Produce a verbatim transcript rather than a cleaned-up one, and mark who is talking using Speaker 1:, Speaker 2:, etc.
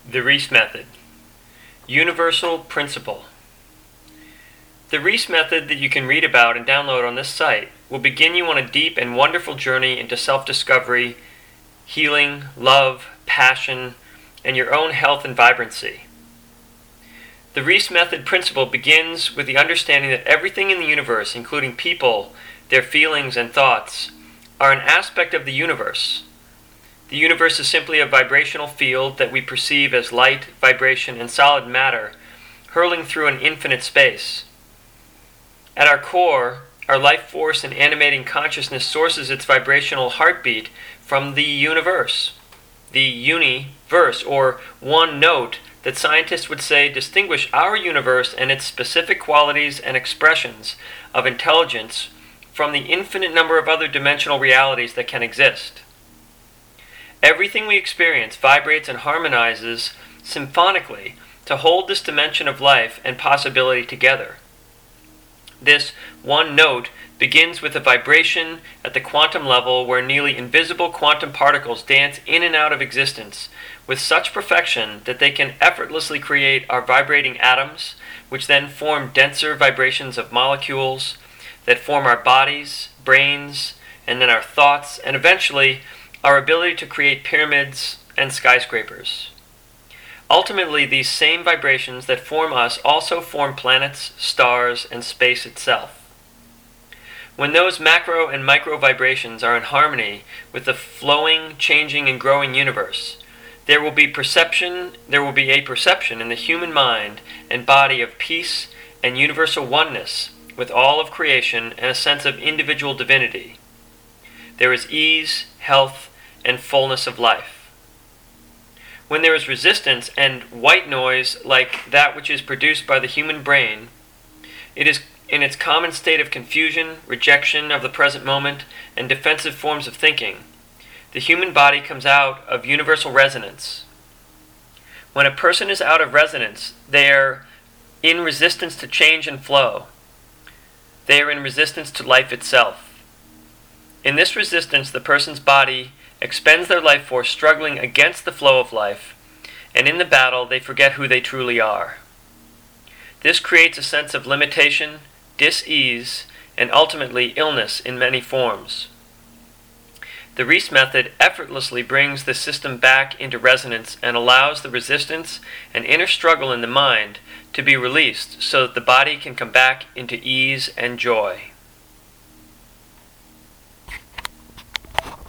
Speaker 1: The Reese Method. Universal Principle. The Reese Method that you can read about and download on this site will begin you on a deep and wonderful journey into self-discovery, healing, love, passion, and your own health and vibrancy. The Reese Method principle begins with the understanding that everything in the universe, including people, their feelings and thoughts, are an aspect of the universe. The universe is simply a vibrational field that we perceive as light, vibration, and solid matter hurling through an infinite space. At our core, our life force and animating consciousness sources its vibrational heartbeat from the universe. The universe, or one note, that scientists would say distinguish our universe and its specific qualities and expressions of intelligence from the infinite number of other dimensional realities that can exist. Everything we experience vibrates and harmonizes symphonically to hold this dimension of life and possibility together. This one note begins with a vibration at the quantum level where nearly invisible quantum particles dance in and out of existence with such perfection that they can effortlessly create our vibrating atoms, which then form denser vibrations of molecules that form our bodies, brains, and then our thoughts, and eventually our ability to create pyramids and skyscrapers. Ultimately, these same vibrations that form us also form planets, stars, and space itself. When those macro and micro vibrations are in harmony with the flowing, changing, and growing universe, there will be perception, there will be a perception in the human mind and body of peace and universal oneness with all of creation and a sense of individual divinity. There is ease, health, and fullness of life. When there is resistance and white noise like that which is produced by the human brain, it is in its common state of confusion, rejection of the present moment, and defensive forms of thinking. The human body comes out of universal resonance. When a person is out of resonance, they are in resistance to change and flow. They are in resistance to life itself. In this resistance, the person's body expends their life force struggling against the flow of life, and in the battle they forget who they truly are. This creates a sense of limitation, dis-ease, and ultimately illness in many forms. The Reese Method effortlessly brings the system back into resonance and allows the resistance and inner struggle in the mind to be released so that the body can come back into ease and joy.